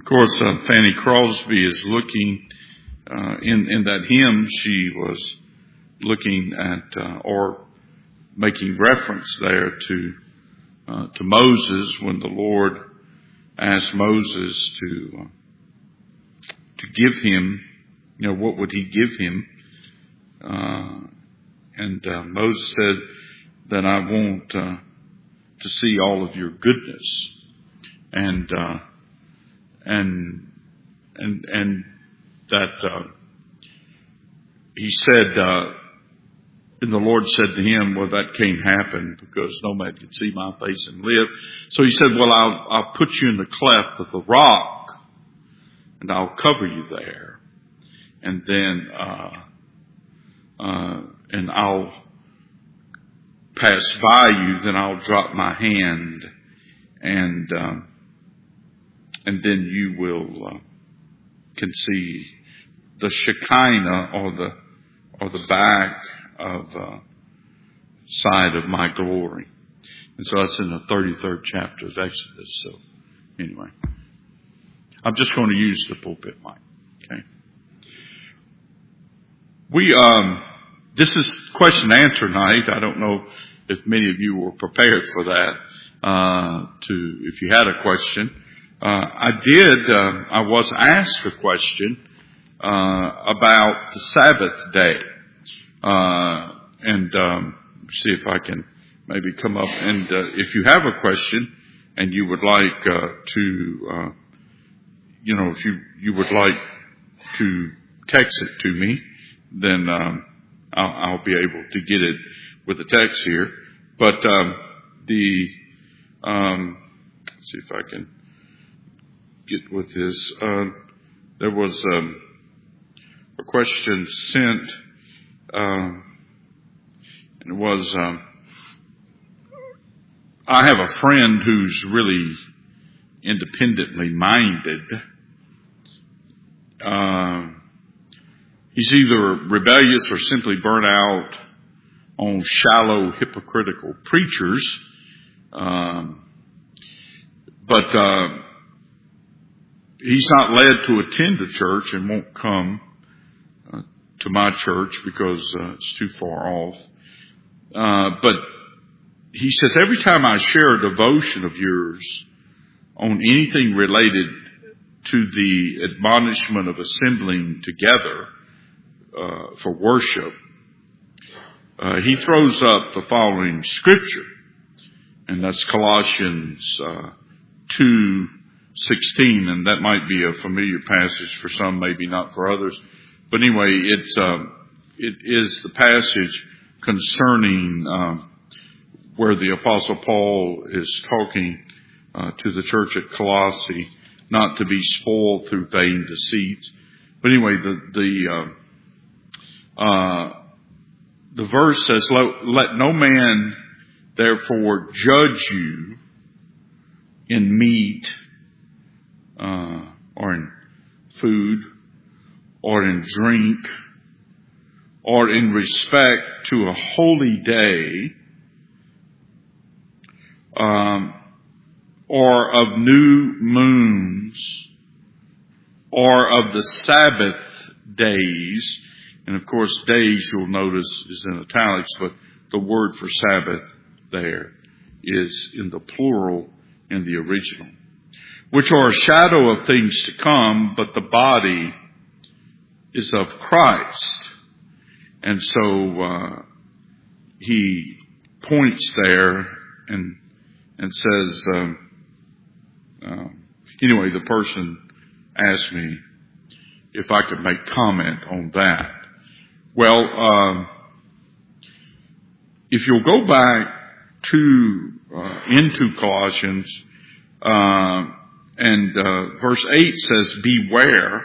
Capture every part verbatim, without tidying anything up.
course, uh, Fanny Crosby is looking, uh, in, in that hymn, she was looking at, uh, or making reference there to, uh, to Moses when the Lord asked Moses to, uh, to give him, you know, what would he give him? Uh, and, uh, Moses said that I want, uh, to see all of your goodness. And, uh, and, and, and that, uh, he said, uh, and the Lord said to him, well, that can't happen because no man can see my face and live. So he said, well, I'll, I'll put you in the cleft of the rock and I'll cover you there. And then, uh, uh, and I'll pass by you, then I'll drop my hand and, um, and then you will, uh, can see the Shekinah or the, or the back of, uh, side of my glory. And so that's in the thirty-third chapter of Exodus. So anyway, I'm just going to use the pulpit mic. Okay. We, um, this is question and answer night. I don't know if many of you were prepared for that, uh, to, if you had a question. Uh, I did, uh, I was asked a question, uh, about the Sabbath day. Uh, and, um, see if I can maybe come up and, uh, if you have a question and you would like, uh, to, uh, you know, if you, you would like to text it to me, then, um, I'll, I'll be able to get it with the text here. But, um, the, um, let's see if I can get with this. Uh, there was, um, a question sent, um, and it was, um, I have a friend who's really independently minded. Uh, he's either rebellious or simply burnt out on shallow, hypocritical preachers. Um, but uh, he's not led to attend a church and won't come uh, to my church because uh, it's too far off. Uh, but he says, every time I share a devotion of yours on anything related to the admonishment of assembling together uh, for worship, uh, he throws up the following scripture, and that's Colossians uh, two sixteen, and that might be a familiar passage for some, maybe not for others. But anyway, it's uh, it is the passage concerning uh, where the Apostle Paul is talking uh, to the church at Colossae, not to be spoiled through vain deceit. But anyway, the the uh, uh, the verse says, "Let, let no man therefore judge you in meat uh, or in food or in drink or in respect to a holy day, um, or of new moons, or of the Sabbath days." And of course, days, you'll notice, is in italics, but the word for Sabbath there is in the plural in the original, which are a shadow of things to come, but the body is of Christ. And so uh, he points there and and says, um, uh, anyway, the person asked me if I could make comment on that. Well, um, if you'll go back to uh, into Colossians, uh, and uh, verse eight says, "Beware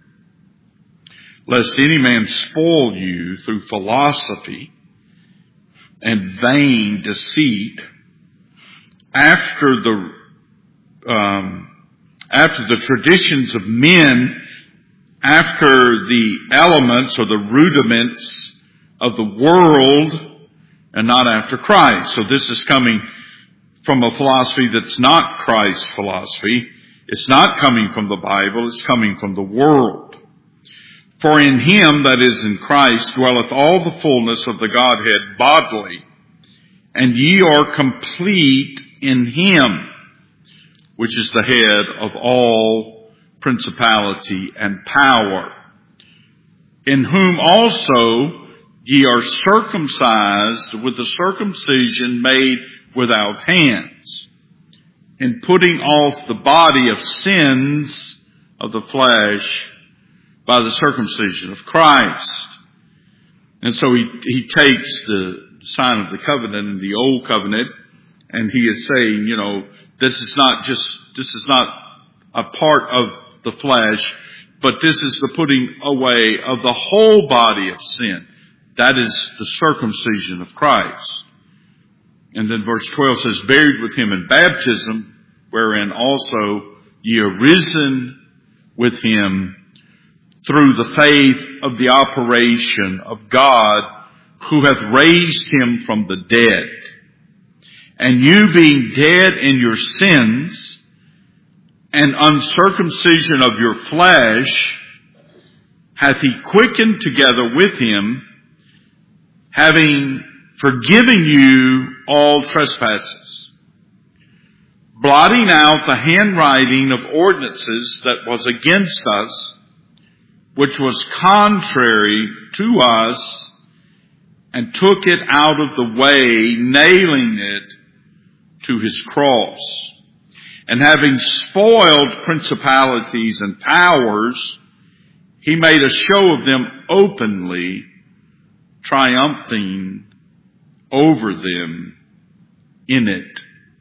lest any man spoil you through philosophy and vain deceit, after the um, after the traditions of men, after the elements or the rudiments of the world, and not after Christ." So this is coming from a philosophy that's not Christ's philosophy. It's not coming from the Bible, it's coming from the world. For in him, that is in Christ, dwelleth all the fullness of the Godhead bodily, and ye are complete in him, which is the head of all principality and power, in whom also ye are circumcised with the circumcision made without hands, in putting off the body of sins of the flesh by the circumcision of Christ. And so he, he takes the sign of the covenant in the old covenant, and he is saying, you know, this is not just, this is not a part of the flesh, but this is the putting away of the whole body of sin. That is the circumcision of Christ. And then verse twelve says, buried with him in baptism, wherein also ye are risen with him through the faith of the operation of God, who hath raised him from the dead. And you being dead in your sins and uncircumcision of your flesh, hath he quickened together with him, having forgiven you all trespasses, blotting out the handwriting of ordinances that was against us, which was contrary to us, and took it out of the way, nailing it to his cross. And having spoiled principalities and powers, he made a show of them openly, triumphing over them in it.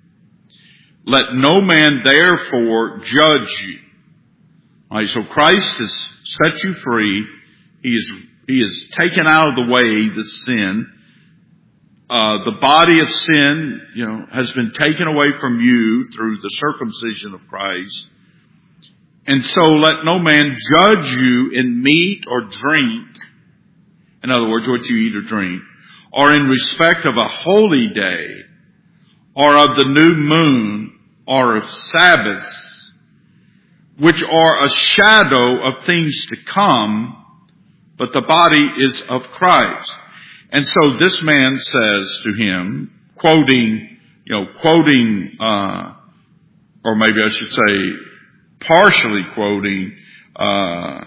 Let no man therefore judge you. All right, so Christ has set you free. He is He has taken out of the way the sin. Uh, the body of sin, you know, has been taken away from you through the circumcision of Christ. And so let no man judge you in meat or drink. In other words, what you eat or drink, or in respect of a holy day, or of the new moon, or of Sabbaths, which are a shadow of things to come, but the body is of Christ. And so this man says to him, quoting, you know, quoting, uh, or maybe I should say, partially quoting, uh,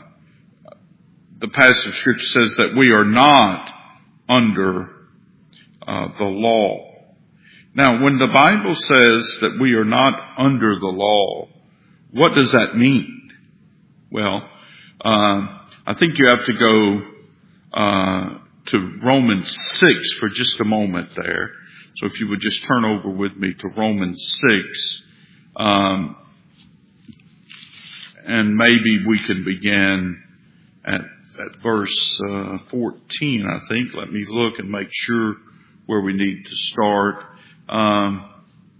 the passage of Scripture says that we are not under uh, the law. Now, when the Bible says that we are not under the law, what does that mean? Well, uh, I think you have to go uh, to Romans six for just a moment there. So if you would just turn over with me to Romans six, um, and maybe we can begin at, at verse uh, fourteen, I think. Let me look and make sure where we need to start. Um,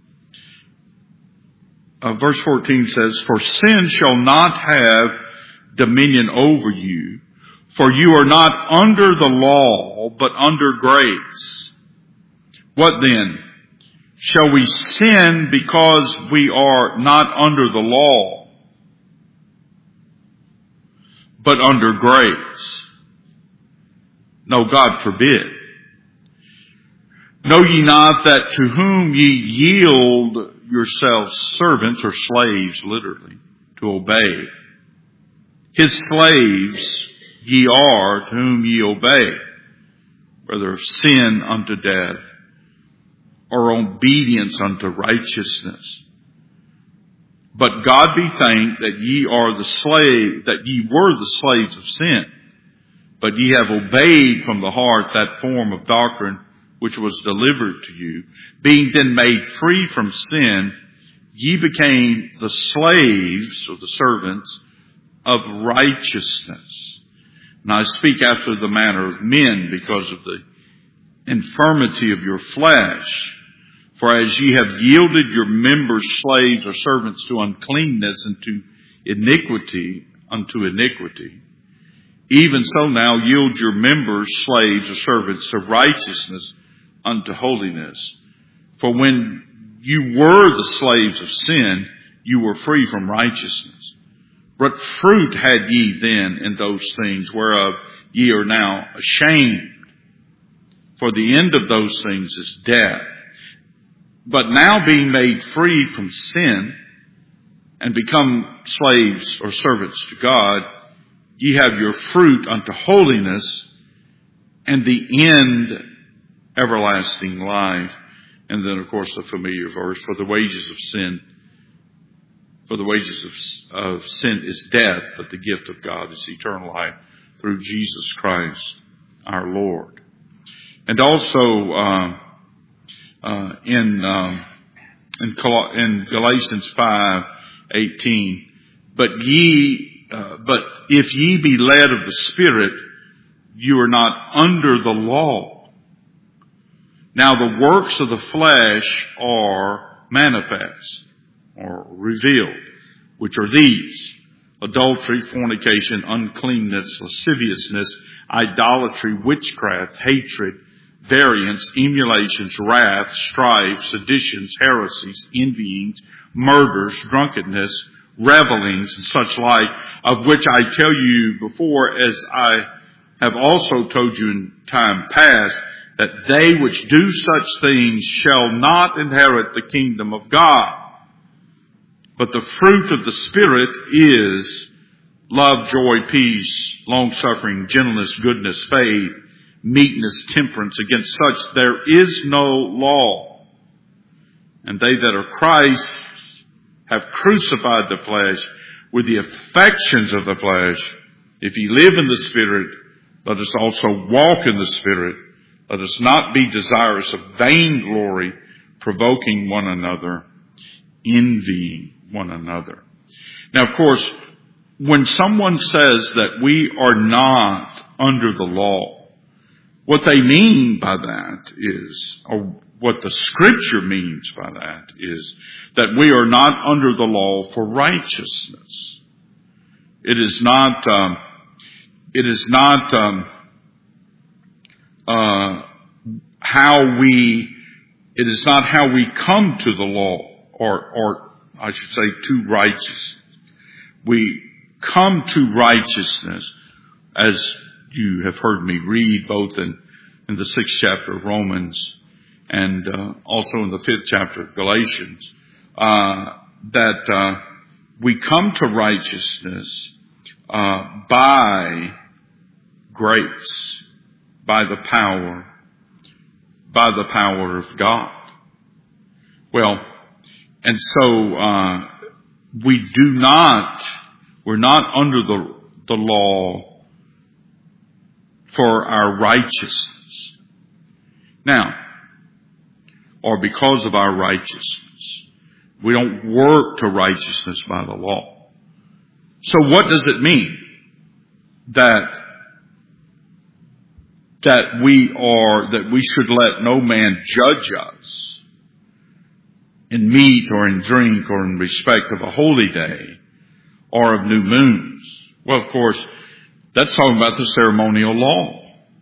uh, verse fourteen says, "For sin shall not have dominion over you, for you are not under the law, but under grace. What then? Shall we sin because we are not under the law, but under grace? No, God forbid. Know ye not that to whom ye yield yourselves servants," or slaves literally, "to obey, his slaves ye are to whom ye obey, whether of sin unto death, or obedience unto righteousness. But God be thanked that ye are the slave, that ye were the slaves of sin, but ye have obeyed from the heart that form of doctrine which was delivered to you. Being then made free from sin, ye became the slaves," or the servants, "of righteousness. And I speak after the manner of men, because of the infirmity of your flesh. For as ye have yielded your members slaves or servants to uncleanness and to iniquity unto iniquity, even so now yield your members slaves or servants to righteousness unto holiness. For when you were the slaves of sin, you were free from righteousness. What fruit had ye then in those things whereof ye are now ashamed? For the end of those things is death. But now being made free from sin and become slaves or servants to God, ye have your fruit unto holiness, and the end everlasting life. And then, of course, the familiar verse, for the wages of sin, for the wages of, of sin is death, but the gift of God is eternal life through Jesus Christ our Lord. And also uh, uh, in um, in, Col- in Galatians five eighteen, but ye, uh, but if ye be led of the Spirit, you are not under the law. Now the works of the flesh are manifest or revealed, which are these: adultery, fornication, uncleanness, lasciviousness, idolatry, witchcraft, hatred, variance, emulations, wrath, strife, seditions, heresies, envyings, murders, drunkenness, revelings, and such like, of which I tell you before, as I have also told you in time past, that they which do such things shall not inherit the kingdom of God. But the fruit of the Spirit is love, joy, peace, long-suffering, gentleness, goodness, faith, meekness, temperance. Against such there is no law. And they that are Christ have crucified the flesh with the affections of the flesh. If ye live in the Spirit, let us also walk in the Spirit. Let us not be desirous of vainglory, provoking one another, envying one another. Now, of course, when someone says that we are not under the law, what they mean by that is, or what the Scripture means by that is, that we are not under the law for righteousness. It is not, um, it is not, um, uh, how we, it is not how we come to the law, or, or I should say to righteousness. We come to righteousness, as you have heard me read both in, in the sixth chapter of Romans and uh, also in the fifth chapter of Galatians, uh, that uh, we come to righteousness uh, by grace, by the power, by the power of God. Well, and so uh, we do not, we're not under the, the law for our righteousness. Now, or because of our righteousness. We don't work to righteousness by the law. So what does it mean that that we are, that we should let no man judge us in meat or in drink or in respect of a holy day or of new moons? Well, of course, that's talking about the ceremonial law.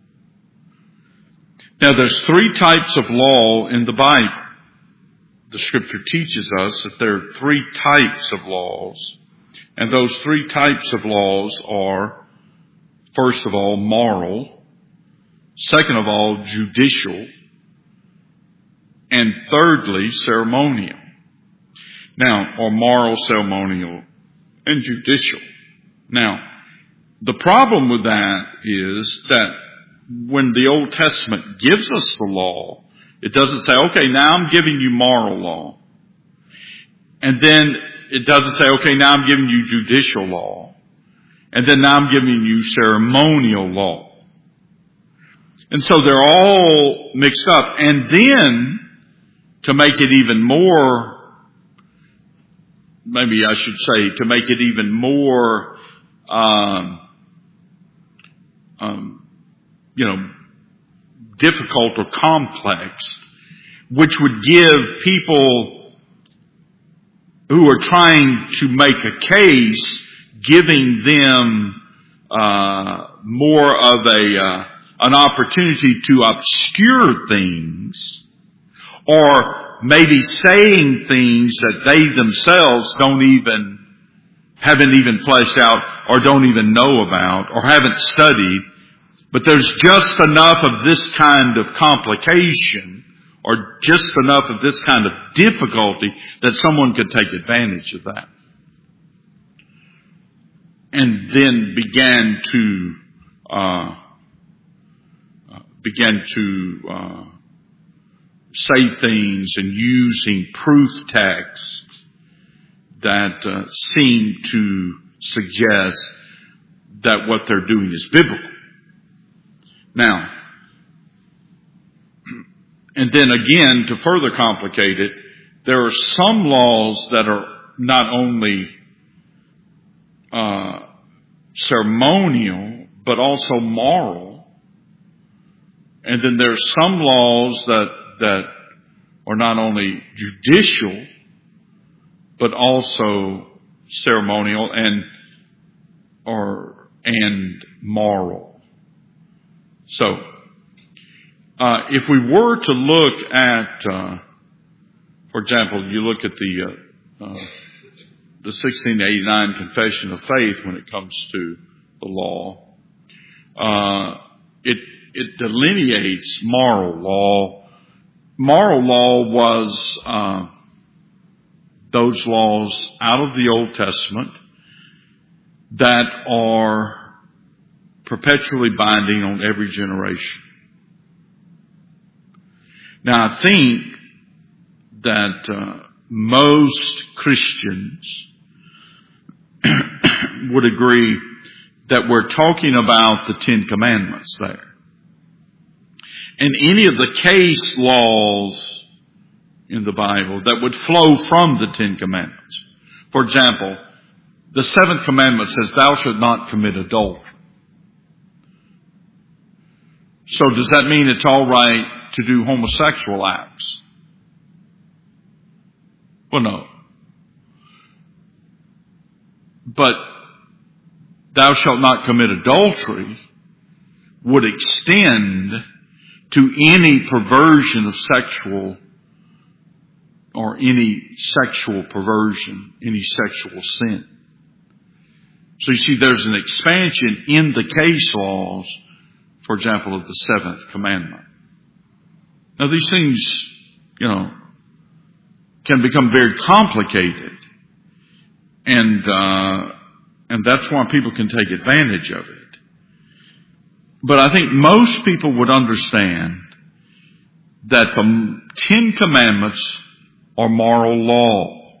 Now, there's three types of law in the Bible. The Scripture teaches us that there are three types of laws, and those three types of laws are, first of all, moral, second of all, judicial, and thirdly, ceremonial. Now, or moral, ceremonial, and judicial. Now, the problem with that is that when the Old Testament gives us the law, it doesn't say, okay, now I'm giving you moral law. And then it doesn't say, okay, now I'm giving you judicial law. And then now I'm giving you ceremonial law. And so they're all mixed up. And then, to make it even more, maybe I should say, to make it even more, um, um, you know, difficult or complex, which would give people who are trying to make a case, giving them uh, more of a uh, an opportunity to obscure things, or maybe saying things that they themselves don't even, haven't even fleshed out or don't even know about or haven't studied. But there's just enough of this kind of complication or just enough of this kind of difficulty that someone could take advantage of that. And then began to, uh, began to, uh, say things and using proof texts that uh, seem to suggest that what they're doing is biblical. Now, and then again, to further complicate it, there are some laws that are not only uh, ceremonial, but also moral. And then there's some laws that, that are not only judicial, but also ceremonial and, or, and moral. So, uh, if we were to look at, uh, for example, you look at the, uh, uh, the sixteen eighty-nine Confession of Faith when it comes to the law, uh, it, it delineates moral law. Moral law was, uh, those laws out of the Old Testament that are perpetually binding on every generation. Now, I think that uh, most Christians would agree that we're talking about the Ten Commandments there. And any of the case laws in the Bible that would flow from the Ten Commandments. For example, the seventh commandment says, thou shalt not commit adultery. So does that mean it's all right to do homosexual acts? Well, no. But thou shalt not commit adultery would extend to any perversion of sexual or any sexual perversion, any sexual sin. So you see, there's an expansion in the case laws, for example, of the seventh commandment. Now these things, you know, can become very complicated. And, uh, and that's why people can take advantage of it. But I think most people would understand that the Ten Commandments are moral law.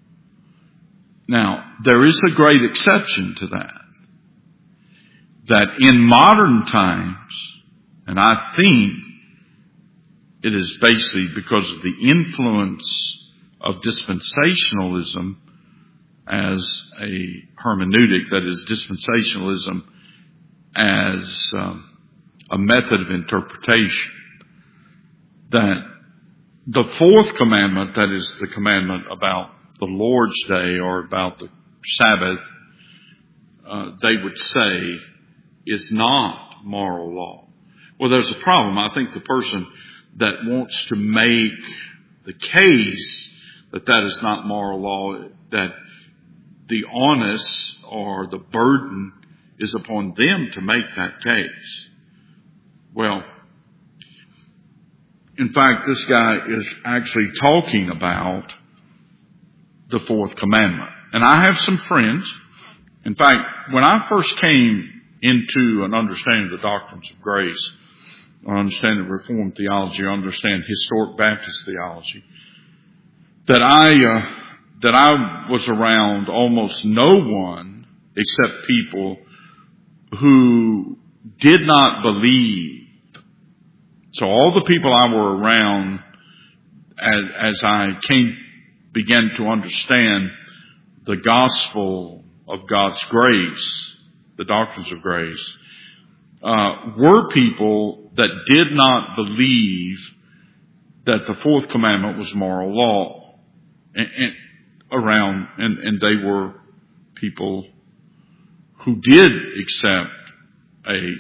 Now, there is a great exception to that. That in modern times, and I think it is basically because of the influence of dispensationalism as a hermeneutic, that is dispensationalism as um, a method of interpretation, that the fourth commandment, that is the commandment about the Lord's Day or about the Sabbath, uh, they would say is not moral law. Well, there's a problem. I think the person that wants to make the case that that is not moral law, that the onus or the burden is upon them to make that case. Well, in fact, this guy is actually talking about the fourth commandment. And I have some friends. In fact, when I first came into an understanding of the doctrines of grace, or understanding Reformed theology, or understand historic Baptist theology, that I, uh, that I was around almost no one except people who did not believe. So all the people I were around as, as I came, began to understand the gospel of God's grace, the doctrines of grace, uh, were people that did not believe that the fourth commandment was moral law. And, and around, and, and they were people who did accept a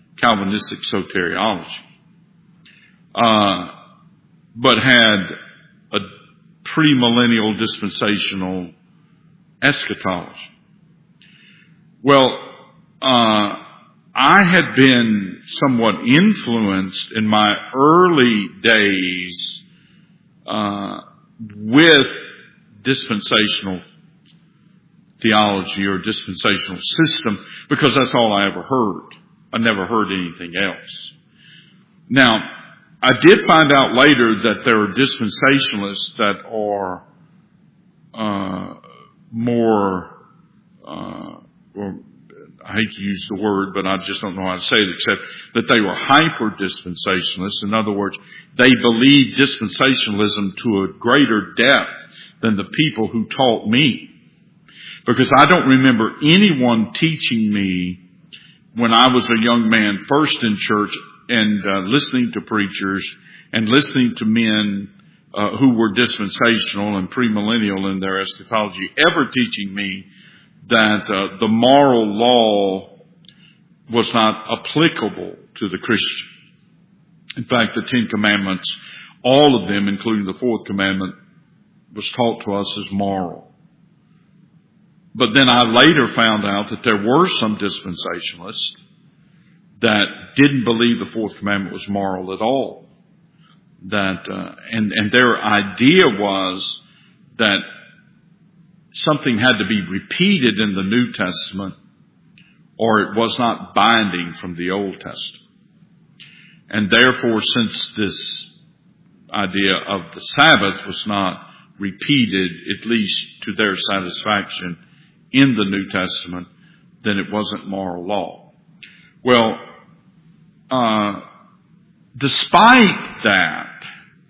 Calvinistic soteriology, uh, but had premillennial dispensational eschatology. Well, uh, I had been somewhat influenced in my early days uh, with dispensational theology or dispensational system because that's all I ever heard. I never heard anything else. Now, I did find out later that there are dispensationalists that are uh, more, uh, well, I hate to use the word, but I just don't know how to say it, except that they were hyper-dispensationalists. In other words, they believed dispensationalism to a greater depth than the people who taught me. Because I don't remember anyone teaching me when I was a young man, first in church, and uh, listening to preachers and listening to men uh, who were dispensational and premillennial in their eschatology, ever teaching me that uh, the moral law was not applicable to the Christian. In fact, the Ten Commandments, all of them, including the fourth commandment, was taught to us as moral. But then I later found out that there were some dispensationalists that didn't believe the fourth commandment was moral at all. That uh, and and their idea was that something had to be repeated in the New Testament, or it was not binding from the Old Testament. And therefore, since this idea of the Sabbath was not repeated, at least to their satisfaction, in the New Testament, then it wasn't moral law. Well, uh, despite that,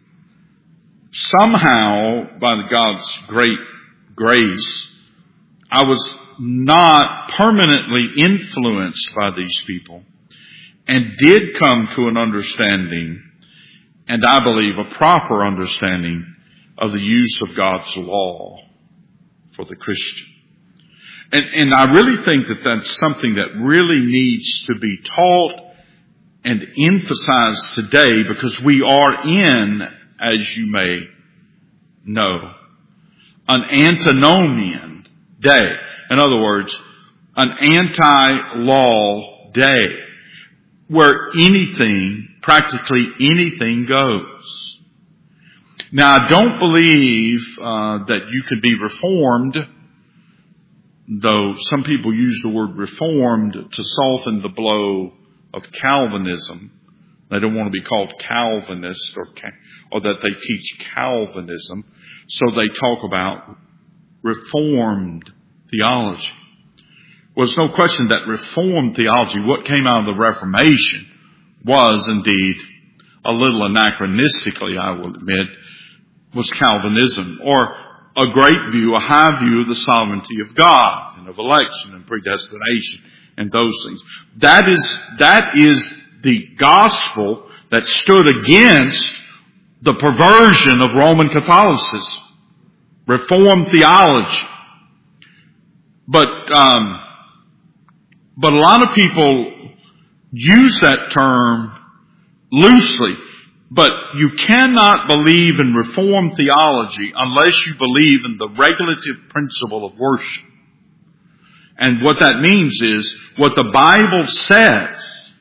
somehow, by God's great grace, I was not permanently influenced by these people and did come to an understanding, and I believe a proper understanding, of the use of God's law for the Christian. And, and I really think that that's something that really needs to be taught and emphasized today, because we are in, as you may know, an antinomian day. In other words, an anti-law day where anything, practically anything goes. Now, I don't believe uh, that you can be reformed, though some people use the word reformed to soften the blow of Calvinism. They don't want to be called Calvinist or, or that they teach Calvinism. So they talk about Reformed theology. Well, there's no question that Reformed theology, what came out of the Reformation, was indeed a little anachronistically, I will admit, was Calvinism, or a great view, a high view of the sovereignty of God and of election and predestination and those things. That is, that is the gospel that stood against the perversion of Roman Catholicism, Reformed theology. But, um, but a lot of people use that term loosely. But you cannot believe in Reformed theology unless you believe in the regulative principle of worship. And what that means is what the Bible says,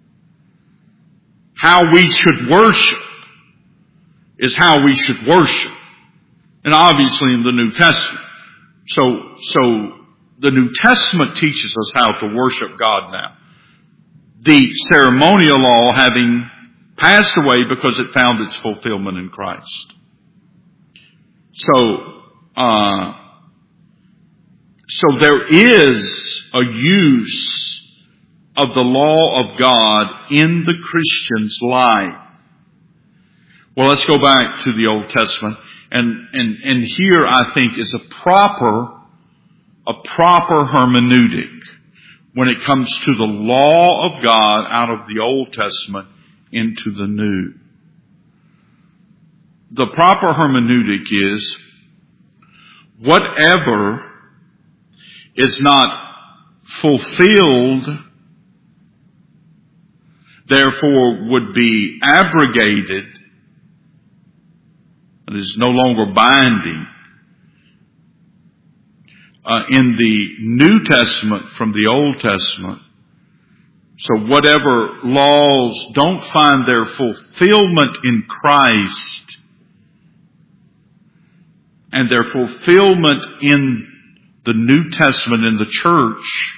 how we should worship, is how we should worship. And obviously in the New Testament. So, so the New Testament teaches us how to worship God now. The ceremonial law having passed away because it found its fulfillment in Christ. So, uh, so there is a use of the law of God in the Christian's life. Well, let's go back to the Old Testament, and and and here I think is a proper a proper hermeneutic when it comes to the law of God out of the Old Testament into the New. The proper hermeneutic is whatever is not fulfilled, therefore would be abrogated, It is no longer binding. Uh, in the New Testament from the Old Testament, so whatever laws don't find their fulfillment in Christ and their fulfillment in the New Testament in the church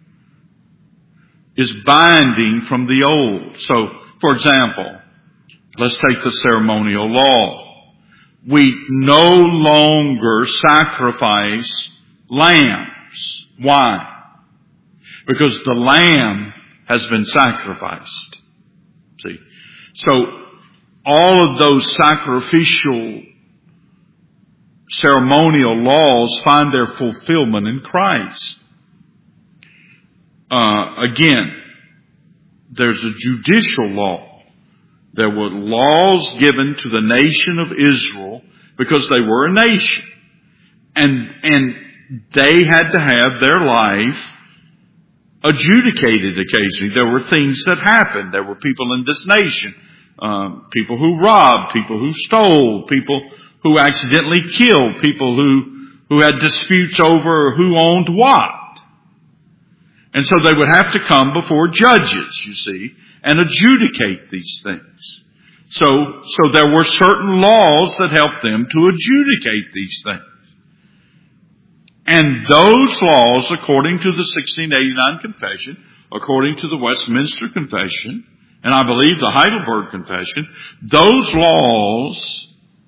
is binding from the Old. So, for example, let's take the ceremonial law. We no longer sacrifice lambs. Why? Because the lamb has been sacrificed. See? So, all of those sacrificial ceremonial laws find their fulfillment in Christ. Uh, again, there's a judicial law. There were laws given to the nation of Israel because they were a nation. And, and they had to have their life adjudicated occasionally. There were things that happened. There were people in this nation, um, people who robbed, people who stole, people who accidentally killed, people who, who had disputes over who owned what. And so they would have to come before judges, you see, and adjudicate these things. So, so there were certain laws that helped them to adjudicate these things. And those laws, according to the sixteen eighty-nine Confession, according to the Westminster Confession, and I believe the Heidelberg Confession, those laws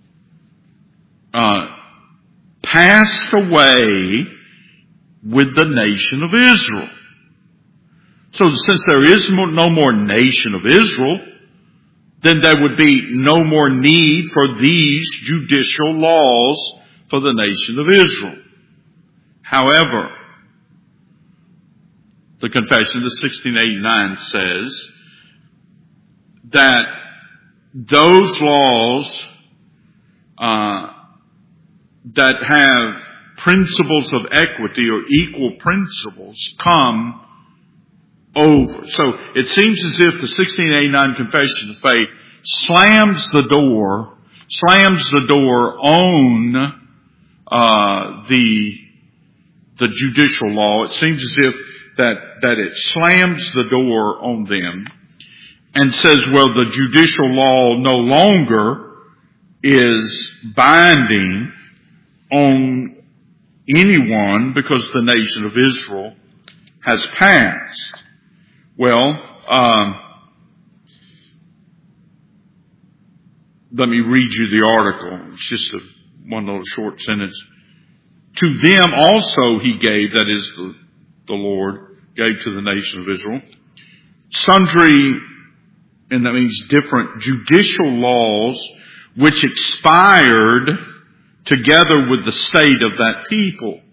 uh, passed away with the nation of Israel. So since there is no more nation of Israel, then there would be no more need for these judicial laws for the nation of Israel. However, the Confession of sixteen eighty-nine says that those laws uh, that have principles of equity or equal principles come over. So it seems as if the sixteen eighty-nine Confession of Faith slams the door, slams the door on uh, the the judicial law. It seems as if that that it slams the door on them and says, well, the judicial law no longer is binding on anyone because the nation of Israel has passed. Well, um, let me read you the article. It's just a, one little short sentence. To them also he gave, that is the, the Lord, gave to the nation of Israel, sundry, and that means different judicial laws which expired together with the state of that people,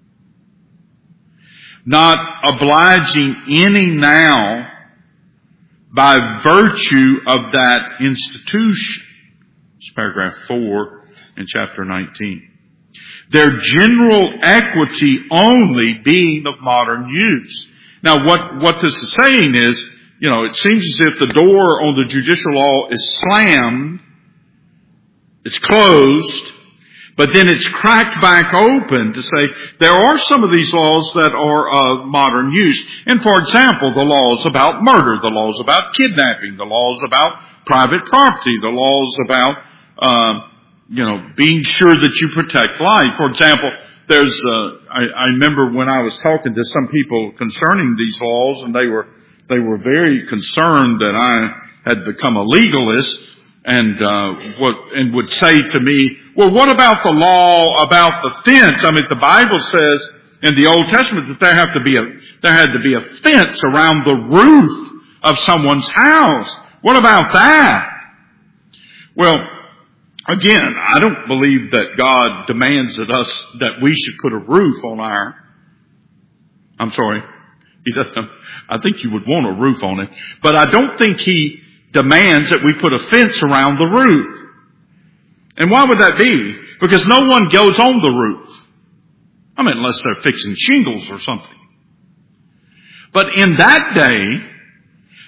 not obliging any now by virtue of that institution. It's paragraph four in chapter nineteen. Their general equity only being of modern use. Now what, what this is saying is, you know, it seems as if the door on the judicial law is slammed, it's closed, but then it's cracked back open to say there are some of these laws that are of modern use. And for example, the laws about murder, the laws about kidnapping, the laws about private property, the laws about, uh, you know, being sure that you protect life. For example, there's, uh, I, I remember when I was talking to some people concerning these laws, and they were, they were very concerned that I had become a legalist, and, uh, what, and would say to me, well, what about the law about the fence? I mean, the Bible says in the Old Testament that there have to be a, there had to be a fence around the roof of someone's house. What about that? Well, again, I don't believe that God demands that us, that we should put a roof on our, I'm sorry, He doesn't, I think you would want a roof on it, but I don't think He demands that we put a fence around the roof. And why would that be? Because no one goes on the roof. I mean, unless they're fixing shingles or something. But in that day,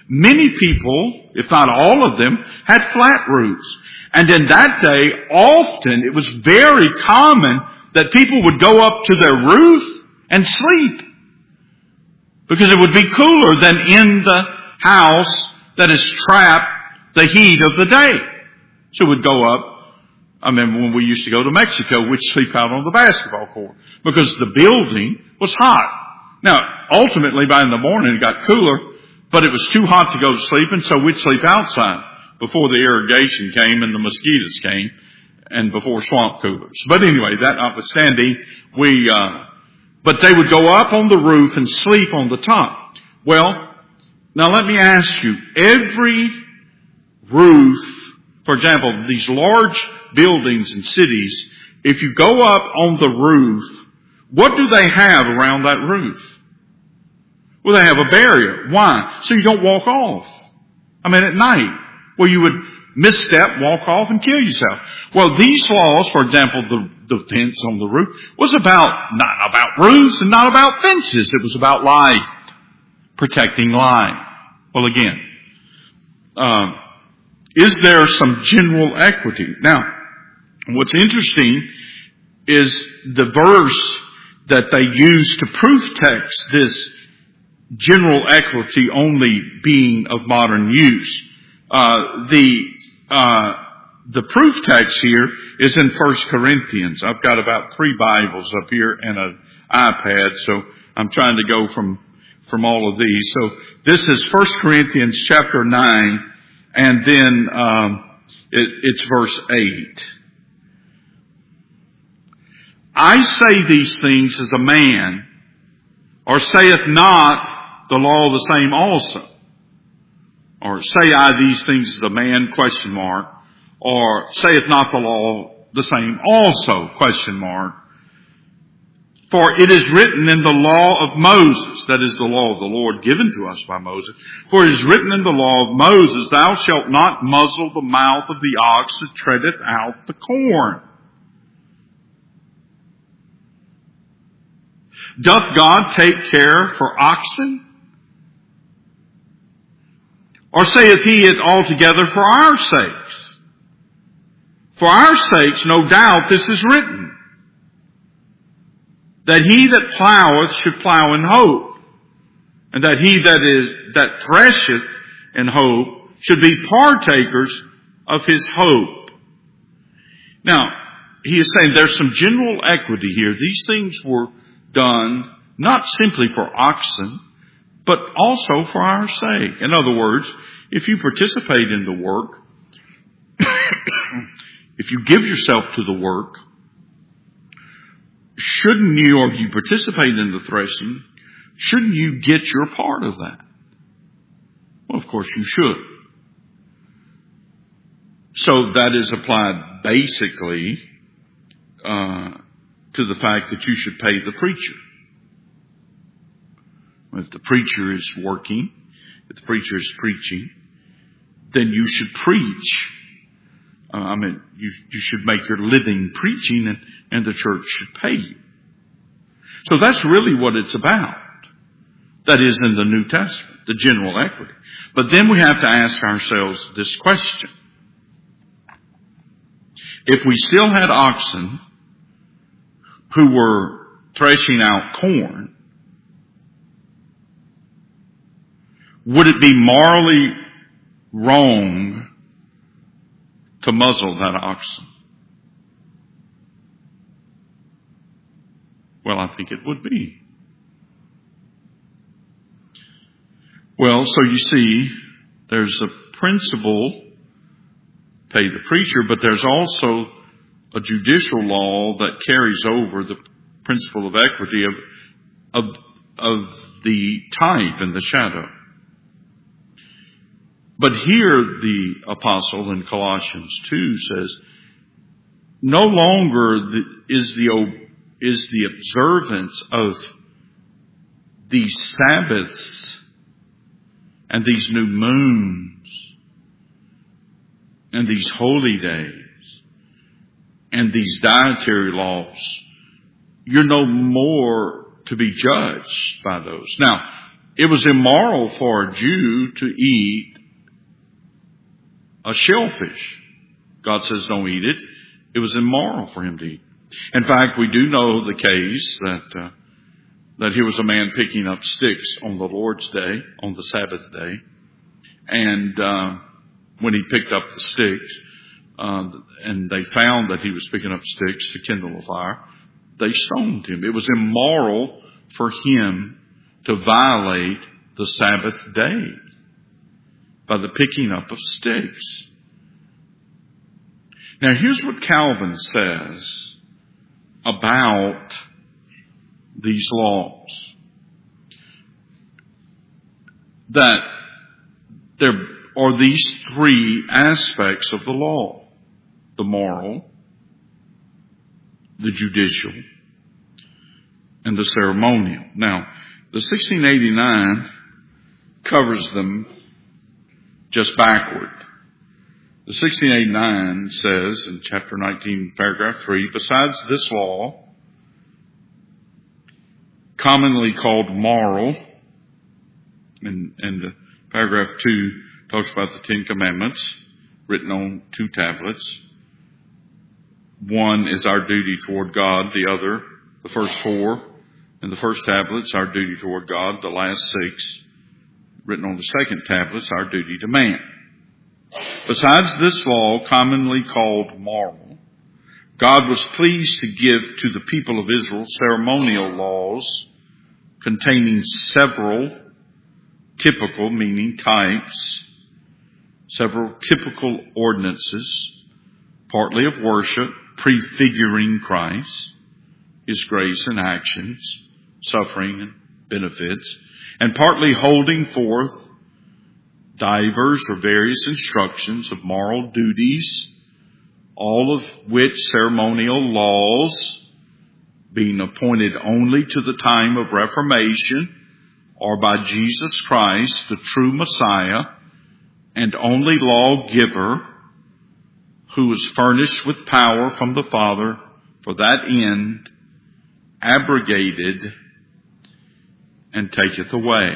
Many people, if not all of them, had flat roofs. And in that day, often it was very common that people would go up to their roof and sleep, because it would be cooler than in the house that has trapped the heat of the day. So we'd go up. I remember when we used to go to Mexico, we'd sleep out on the basketball court because the building was hot. Now, ultimately, by in the morning, it got cooler, but it was too hot to go to sleep, and so we'd sleep outside before the irrigation came and the mosquitoes came, and before swamp coolers. But anyway, that notwithstanding, we, uh, but they would go up on the roof and sleep on the top. Well, now let me ask you, every roof, for example, these large buildings and cities, if you go up on the roof, what do they have around that roof? Well, they have a barrier. Why? So you don't walk off. I mean, at night, where you would misstep, walk off, and kill yourself. Well, these laws, for example, the, the fence on the roof, was about, not about roofs and not about fences. It was about life, protecting life. Well, again, um, is there some general equity? Now, what's interesting is the verse that they use to proof text this general equity only being of modern use. Uh, the uh, the proof text here is in First Corinthians. I've got about three Bibles up here and an iPad, so I'm trying to go from from all of these. So this is First Corinthians chapter nine, and then um, it, it's verse eight. I say these things as a man, or saith not the law the same also? Or say I these things as a man, question mark, or saith not the law the same also, question mark. For it is written in the law of Moses, that is the law of the Lord given to us by Moses, for it is written in the law of Moses, thou shalt not muzzle the mouth of the ox that treadeth out the corn. Doth God take care for oxen? Or saith he it altogether for our sakes? For our sakes, no doubt, this is written, that he that ploweth should plow in hope, and that he that is that thresheth in hope should be partakers of his hope. Now, he is saying there's some general equity here. These things were done not simply for oxen, but also for our sake. In other words, if you participate in the work, if you give yourself to the work, shouldn't you, or if you participate in the threshing, shouldn't you get your part of that? Well, of course you should. So that is applied basically uh, to the fact that you should pay the preacher. If the preacher is working, if the preacher is preaching, then you should preach. Uh, I mean, you, you should make your living preaching, and, and the church should pay you. So that's really what it's about. That is in the New Testament, the general equity. But then we have to ask ourselves this question. If we still had oxen who were threshing out corn, would it be morally wrong to muzzle that oxen? Well, I think it would be. Well, so you see, there's a principle, pay the preacher, but there's also a judicial law that carries over the principle of equity of, of, of the type and the shadow. But here the apostle in Colossians two says, no longer is the, is the observance of these Sabbaths and these new moons and these holy days and these dietary laws, you're no more to be judged by those. Now, it was immoral for a Jew to eat a shellfish. God says don't eat it. It was immoral for him to eat. In fact, we do know the case that uh, that here was a man picking up sticks on the Lord's day, on the Sabbath day. And uh, when he picked up the sticks, uh, and they found that he was picking up sticks to kindle a fire, they stoned him. It was immoral for him to violate the Sabbath day by the picking up of sticks. Now here's what Calvin says about these laws. That there are these three aspects of the law: the moral, the judicial, and the ceremonial. Now, the sixteen eighty-nine covers them just backward. The sixteen eighty-nine says in chapter nineteen, paragraph three, besides this law, commonly called moral, and, and uh, paragraph two talks about the Ten Commandments written on two tablets. One is our duty toward God. The other, the first four, and the first tablets, our duty toward God. The last six, written on the second tablets, our duty to man. Besides this law, commonly called moral, God was pleased to give to the people of Israel ceremonial laws containing several typical, meaning types, several typical ordinances, partly of worship, prefiguring Christ, His grace and actions, suffering and benefits, and partly holding forth divers or various instructions of moral duties, all of which ceremonial laws, being appointed only to the time of Reformation, or by Jesus Christ, the true Messiah, and only lawgiver, who was furnished with power from the Father for that end, abrogated and taketh away.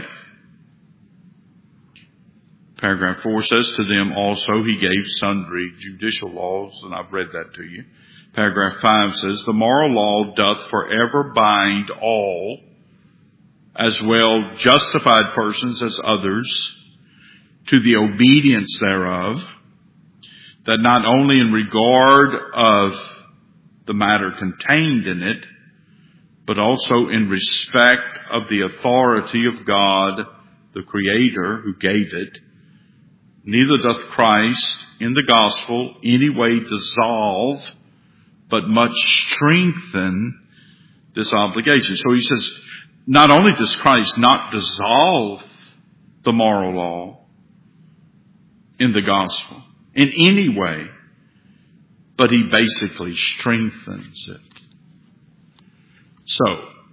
Paragraph four says, to them also he gave sundry judicial laws, and I've read that to you. Paragraph five says, the moral law doth forever bind all, as well justified persons as others, to the obedience thereof, that not only in regard of the matter contained in it, but also in respect of the authority of God, the Creator who gave it, neither doth Christ in the gospel any way dissolve, but much strengthen this obligation. So he says, not only does Christ not dissolve the moral law in the gospel in any way, but he basically strengthens it. So,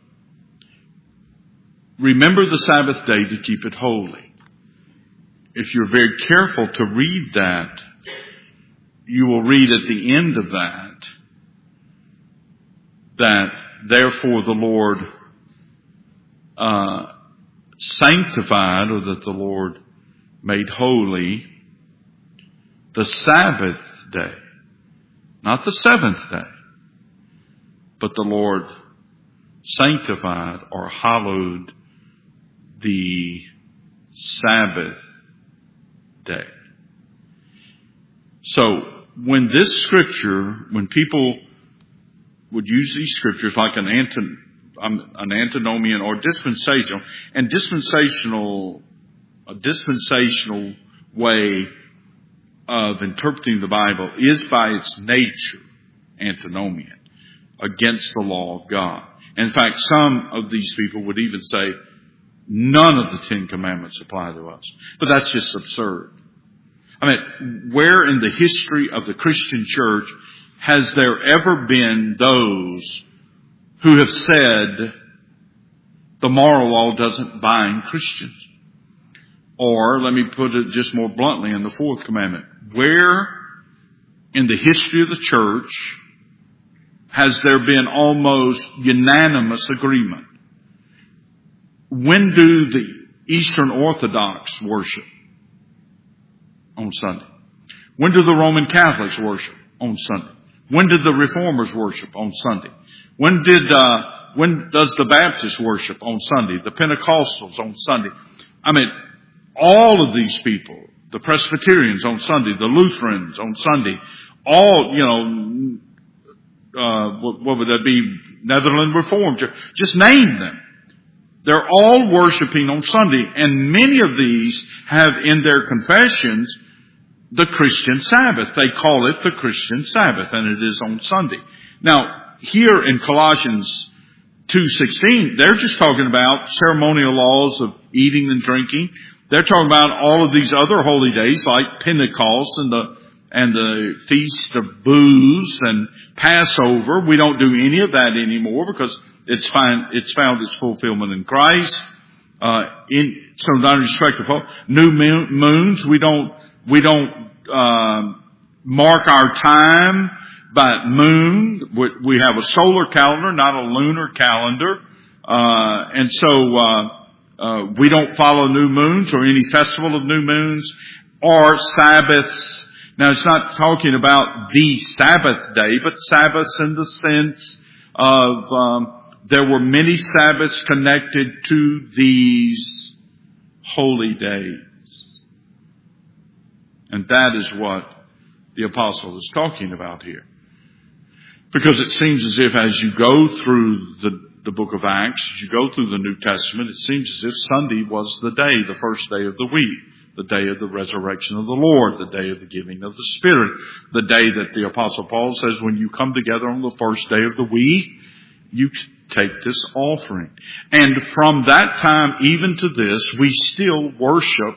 remember the Sabbath day to keep it holy. If you're very careful to read that, you will read at the end of that, that therefore the Lord uh, sanctified, or that the Lord made holy, the Sabbath day. Not the seventh day, but the Lord sanctified or hallowed the Sabbath day. So, when this scripture, when people would use these scriptures like an, antin, um, an antinomian or dispensational, and dispensational, a dispensational way of interpreting the Bible is by its nature antinomian, against the law of God. In fact, some of these people would even say none of the Ten Commandments apply to us. But that's just absurd. I mean, where in the history of the Christian church has there ever been those who have said the moral law doesn't bind Christians? Or, let me put it just more bluntly, in the fourth commandment, where in the history of the church has there been almost unanimous agreement? When do the Eastern Orthodox worship on Sunday? When do the Roman Catholics worship on Sunday? When did the Reformers worship on Sunday? When did uh, when does the Baptist worship on Sunday? The Pentecostals on Sunday? I mean, all of these people, the Presbyterians on Sunday, the Lutherans on Sunday, all, you know, uh, what, what would that be? Netherlands Reformed. Just name them. They're all worshiping on Sunday, and many of these have in their confessions the Christian Sabbath. They call it the Christian Sabbath, and it is on Sunday. Now, here in Colossians two sixteen, they're just talking about ceremonial laws of eating and drinking. They're talking about all of these other holy days like Pentecost and the and the Feast of Booths and Passover. We don't do any of that anymore because it's find, it's found its fulfillment in Christ. Uh, in so in respect of new moons, we don't we don't um, mark our time by moon. We have a solar calendar, not a lunar calendar, uh, and so uh, uh, we don't follow new moons or any festival of new moons or Sabbaths. Now, it's not talking about the Sabbath day, but Sabbaths in the sense of um, there were many Sabbaths connected to these holy days. And that is what the apostle is talking about here. Because it seems as if as you go through the, the book of Acts, as you go through the New Testament, it seems as if Sunday was the day, the first day of the week. The day of the resurrection of the Lord, the day of the giving of the Spirit, the day that the Apostle Paul says when you come together on the first day of the week, you take this offering. And from that time even to this, we still worship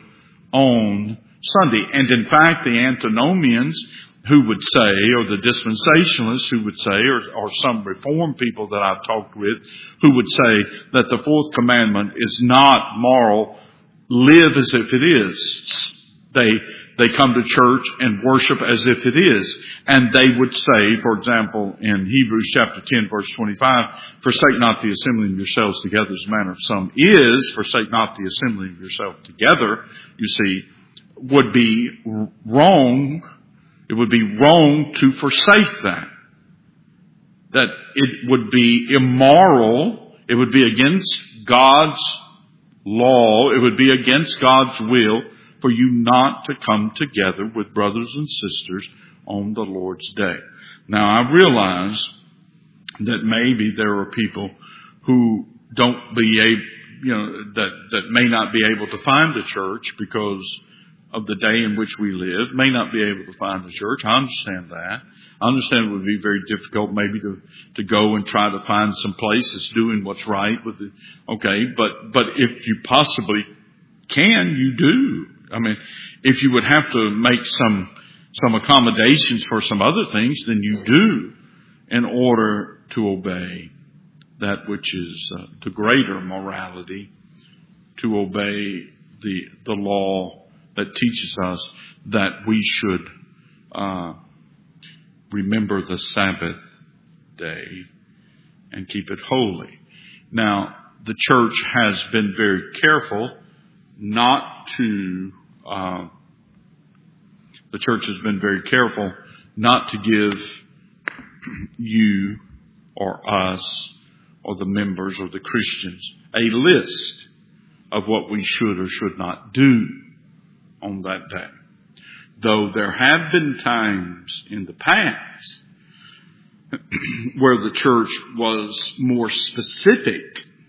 on Sunday. And in fact, the antinomians who would say, or the dispensationalists who would say, or, or some Reformed people that I've talked with, who would say that the fourth commandment is not moral, live as if it is. They, they come to church and worship as if it is. And they would say, for example, in Hebrews chapter ten, verse twenty-five, forsake not the assembling of yourselves together as the manner of some is, forsake not the assembling of yourself together, you see, would be wrong. It would be wrong to forsake that. That it would be immoral. It would be against God's law. It would be against God's will for you not to come together with brothers and sisters on the Lord's day. Now, I realize that maybe there are people who don't be able, you know, that, that may not be able to find the church because of the day in which we live, may not be able to find the church. I understand that. I understand it would be very difficult maybe to, to go and try to find some place that's doing what's right with it. Okay, but, but if you possibly can, you do. I mean, if you would have to make some, some accommodations for some other things, then you do in order to obey that which is uh, the greater morality, to obey the, the law that teaches us that we should, uh, remember the Sabbath day and keep it holy. Now, the church has been very careful not to, uh, the church has been very careful not to give you or us or the members or the Christians a list of what we should or should not do on that day. Though there have been times in the past where the church was more specific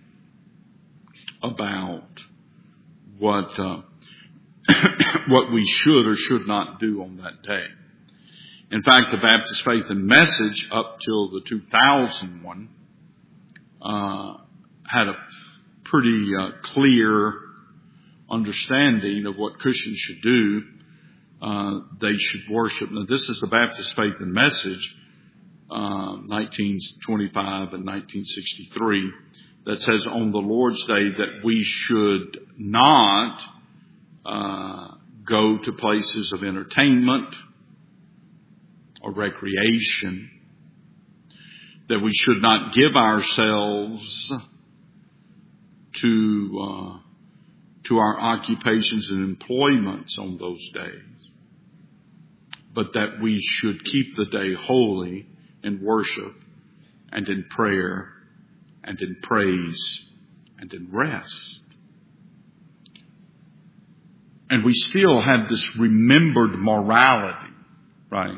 about what uh, what we should or should not do on that day. In fact, the Baptist Faith and Message up till the two thousand one uh, had a pretty uh, clear understanding of what Christians should do. Uh, they should worship. Now, this is the Baptist Faith and Message, uh, nineteen twenty-five and nineteen sixty-three, that says on the Lord's Day that we should not uh, go to places of entertainment or recreation, that we should not give ourselves to uh, to our occupations and employments on those days, but that we should keep the day holy in worship and in prayer and in praise and in rest. And we still have this remembered morality, right?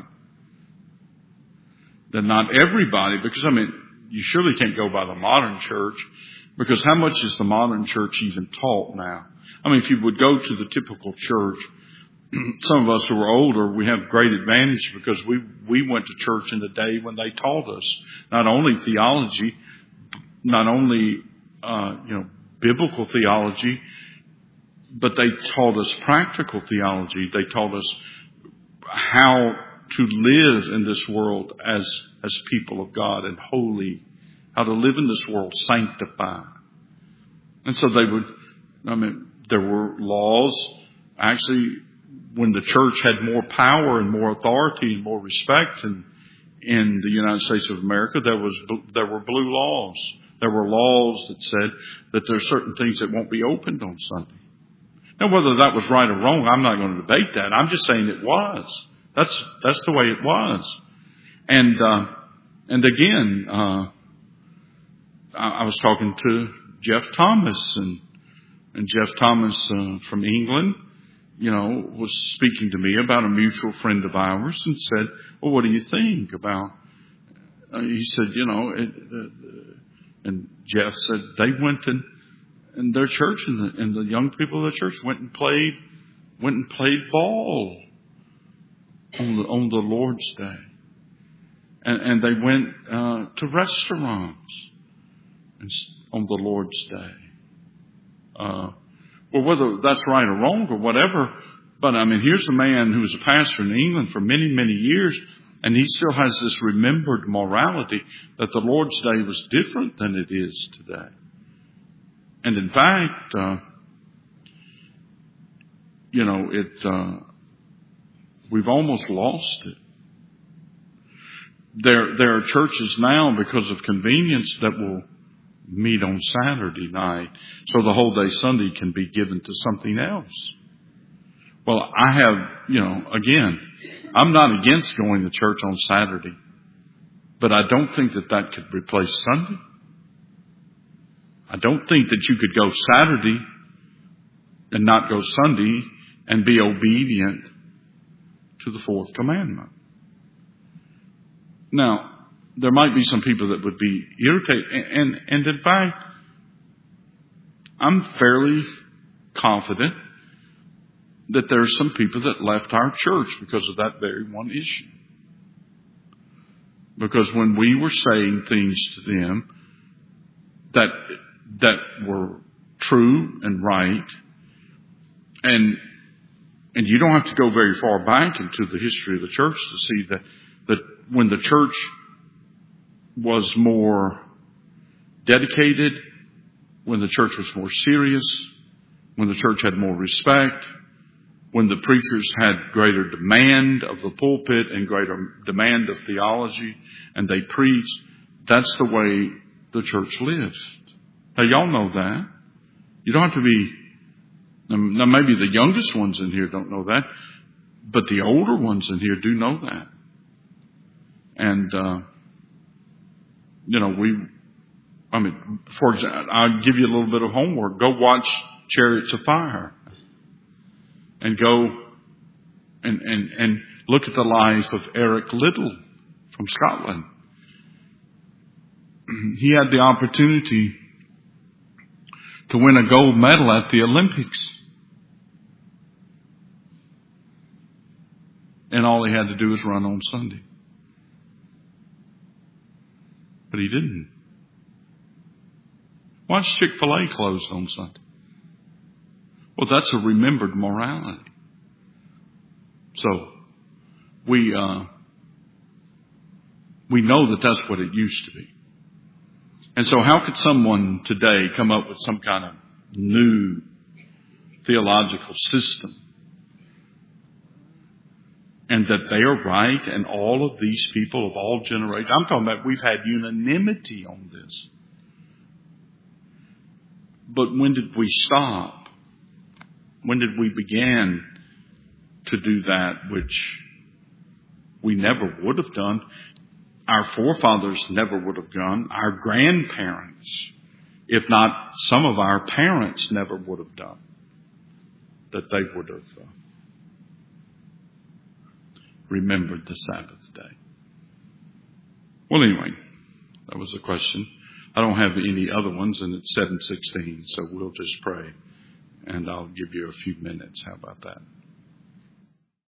That not everybody, because I mean, you surely can't go by the modern church, because how much is the modern church even taught now? I mean, if you would go to the typical church, some of us who are older, we have great advantage because we, we went to church in the day when they taught us not only theology, not only, uh, you know, biblical theology, but they taught us practical theology. They taught us how to live in this world as, as people of God and holy, how to live in this world sanctified. And so they would, I mean, there were laws. Actually, when the church had more power and more authority and more respect in, in the United States of America, there was, there were blue laws. There were laws that said that there are certain things that won't be opened on Sunday. Now, whether that was right or wrong, I'm not going to debate that. I'm just saying it was. That's, that's the way it was. And, uh, and again, uh, I, I was talking to Jeff Thomas, and, and Jeff Thomas, uh, from England, you know, was speaking to me about a mutual friend of ours and said, well, what do you think about, uh, he said, you know, it, uh, and Jeff said they went and, and their church and the, and the young people of the church went and played, went and played ball on the, on the Lord's Day. And, and they went, uh, to restaurants and, on the Lord's Day. Uh, well, whether that's right or wrong or whatever, but I mean, here's a man who was a pastor in England for many, many years, and he still has this remembered morality that the Lord's Day was different than it is today. And in fact, uh, you know, it, uh, we've almost lost it. There, there are churches now, because of convenience, that will meet on Saturday night, so the whole day Sunday can be given to something else. Well, I have, you know, again, I'm not against going to church on Saturday, but I don't think that that could replace Sunday. I don't think that you could go Saturday and not go Sunday and be obedient to the fourth commandment. Now, there might be some people that would be irritated. And, and in fact, I'm fairly confident that there are some people that left our church because of that very one issue. Because when we were saying things to them that, that were true and right, and, and you don't have to go very far back into the history of the church to see that, that when the church was more dedicated, when the church was more serious, when the church had more respect, when the preachers had greater demand of the pulpit and greater demand of theology, and they preached, that's the way the church lived. Now, y'all know that. You don't have to be, now maybe the youngest ones in here don't know that, but the older ones in here do know that. And, uh, you know, we, I mean, for example, I'll give you a little bit of homework. Go watch Chariots of Fire. And go and, and, and look at the life of Eric Liddell from Scotland. He had the opportunity to win a gold medal at the Olympics. And all he had to do was run on Sunday. But he didn't. Watch Chick-fil-A closed on Sunday. Well, that's a remembered morality. So, we, uh, we know that that's what it used to be. And so how could someone today come up with some kind of new theological system? And that they are right, and all of these people of all generations, I'm talking about we've had unanimity on this. But when did we stop? When did we begin to do that which we never would have done? Our forefathers never would have done. Our grandparents, if not some of our parents, never would have done. That they would have uh, remembered the Sabbath day. Well, anyway, that was a question. I don't have any other ones, and it's seven sixteen, so we'll just pray, and I'll give you a few minutes. How about that?